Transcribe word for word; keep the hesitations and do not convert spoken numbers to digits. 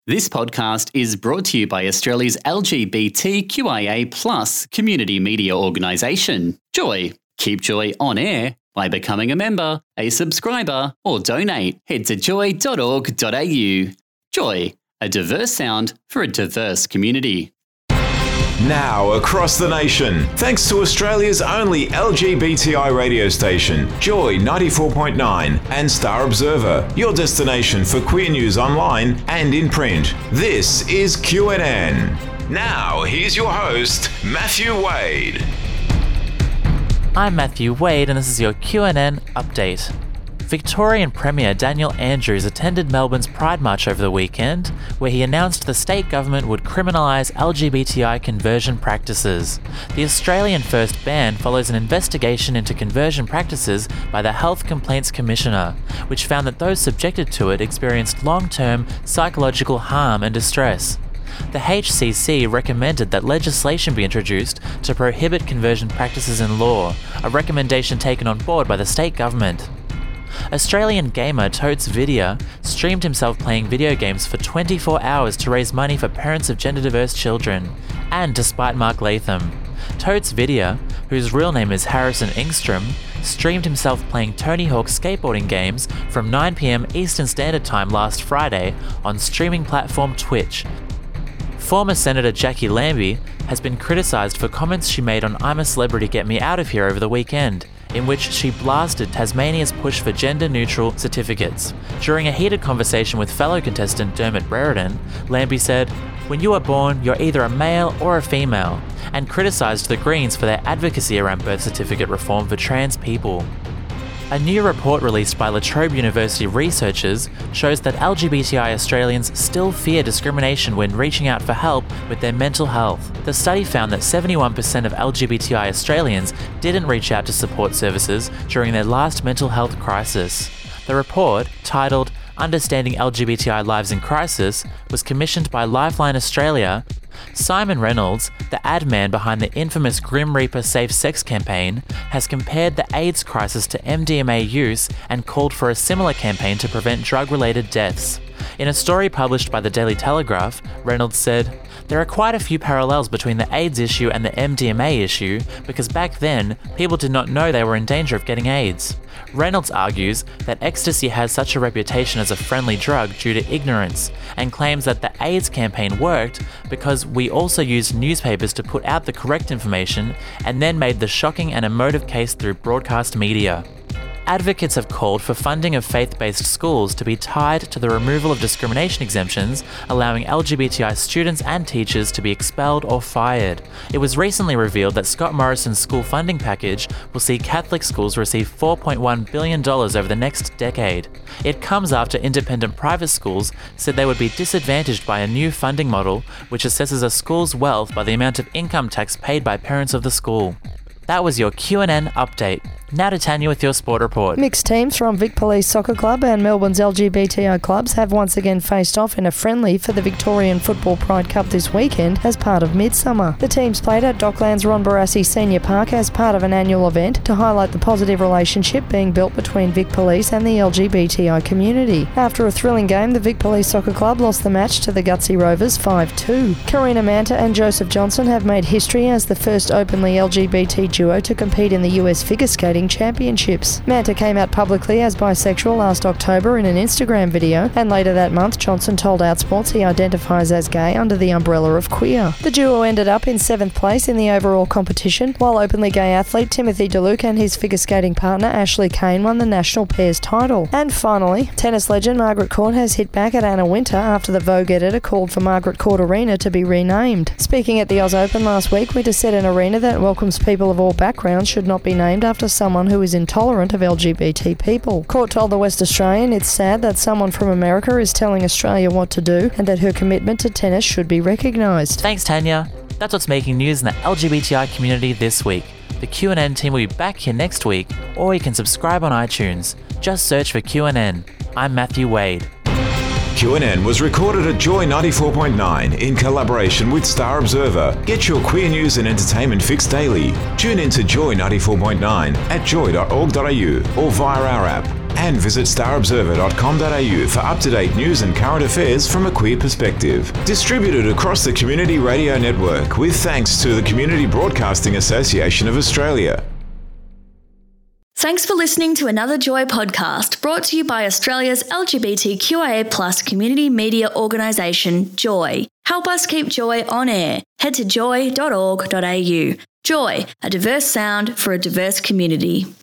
This podcast is brought to you by Australia's L G B T Q I A plus community media organisation, Joy. Keep Joy on air by becoming a member, a subscriber, or donate. Head to joy dot org dot a u. Joy, a diverse sound for a diverse community. Now across the nation, thanks to Australia's only L G B T I radio station, Joy ninety-four point nine and Star Observer, your destination for queer news online and in print. This is Q N N. Now here's your host, Matthew Wade. I'm Matthew Wade and this is your Q N N update. Victorian Premier Daniel Andrews attended Melbourne's Pride March over the weekend, where he announced the state government would criminalise L G B T I conversion practices. The Australian first ban follows an investigation into conversion practices by the Health Complaints Commissioner, which found that those subjected to it experienced long-term psychological harm and distress. The H C C recommended that legislation be introduced to prohibit conversion practices in law, a recommendation taken on board by the state government. Australian gamer Totes Vidya streamed himself playing video games for twenty-four hours to raise money for parents of gender-diverse children, and despite Mark Latham. Totes Vidya, whose real name is Harrison Engstrom, streamed himself playing Tony Hawk skateboarding games from nine p.m. Eastern Standard Time last Friday on streaming platform Twitch. Former Senator Jackie Lambie has been criticised for comments she made on I'm a Celebrity Get Me Out of Here over the weekend, in which she blasted Tasmania's push for gender-neutral certificates. During a heated conversation with fellow contestant Dermot Brereton, Lambie said, "When you are born, you're either a male or a female," and criticised the Greens for their advocacy around birth certificate reform for trans people. A new report released by La Trobe University researchers shows that L G B T I Australians still fear discrimination when reaching out for help with their mental health. The study found that seventy-one percent of L G B T I Australians didn't reach out to support services during their last mental health crisis. The report, titled Understanding L G B T I Lives in Crisis, was commissioned by Lifeline Australia. Simon Reynolds, the ad man behind the infamous Grim Reaper Safe Sex campaign, has compared the AIDS crisis to M D M A use and called for a similar campaign to prevent drug-related deaths. In a story published by the Daily Telegraph, Reynolds said, "There are quite a few parallels between the AIDS issue and the M D M A issue because back then, people did not know they were in danger of getting AIDS." Reynolds argues that ecstasy has such a reputation as a friendly drug due to ignorance, and claims that the AIDS campaign worked because we also used newspapers to put out the correct information and then made the shocking and emotive case through broadcast media. Advocates have called for funding of faith-based schools to be tied to the removal of discrimination exemptions, allowing L G B T I students and teachers to be expelled or fired. It was recently revealed that Scott Morrison's school funding package will see Catholic schools receive four point one billion dollars over the next decade. It comes after independent private schools said they would be disadvantaged by a new funding model which assesses a school's wealth by the amount of income tax paid by parents of the school. That was your Q N N update. Now to Tanya with your sport report. Mixed teams from Vic Police Soccer Club and Melbourne's L G B T I clubs have once again faced off in a friendly for the Victorian Football Pride Cup this weekend as part of Midsummer. The teams played at Docklands Ron Barassi Senior Park as part of an annual event to highlight the positive relationship being built between Vic Police and the L G B T I community. After a thrilling game, the Vic Police Soccer Club lost the match to the Gutsy Rovers five two. Karina Manta and Joseph Johnson have made history as the first openly L G B T duo to compete in the U S Figure Skating Championships. Manta came out publicly as bisexual last October in an Instagram video, and later that month Johnson told Outsports he identifies as gay under the umbrella of queer. The duo ended up in seventh place in the overall competition, while openly gay athlete Timothy DeLuke and his figure skating partner Ashley Kane won the national pairs title. And finally, tennis legend Margaret Court has hit back at Anna Wintour after the Vogue editor called for Margaret Court Arena to be renamed. Speaking at the Oz Open last week, Wintour said an arena that welcomes people of all backgrounds should not be named after someone who is intolerant of L G B T people. Court told the West Australian it's sad that someone from America is telling Australia what to do and that her commitment to tennis should be recognised. Thanks, Tanya. That's what's making news in the L G B T I community this week. The Q N N team will be back here next week, or you can subscribe on iTunes. Just search for Q N N. I'm Matthew Wade. Q N N was recorded at Joy ninety-four point nine in collaboration with Star Observer. Get your queer news and entertainment fix daily. Tune in to Joy ninety-four point nine at joy dot org dot a u or via our app. And visit star observer dot com dot a u for up-to-date news and current affairs from a queer perspective. Distributed across the Community Radio Network with thanks to the Community Broadcasting Association of Australia. Thanks for listening to another Joy podcast brought to you by Australia's L G B T Q I A plus community media organisation, Joy. Help us keep Joy on air. Head to joy dot org dot a u. Joy, a diverse sound for a diverse community.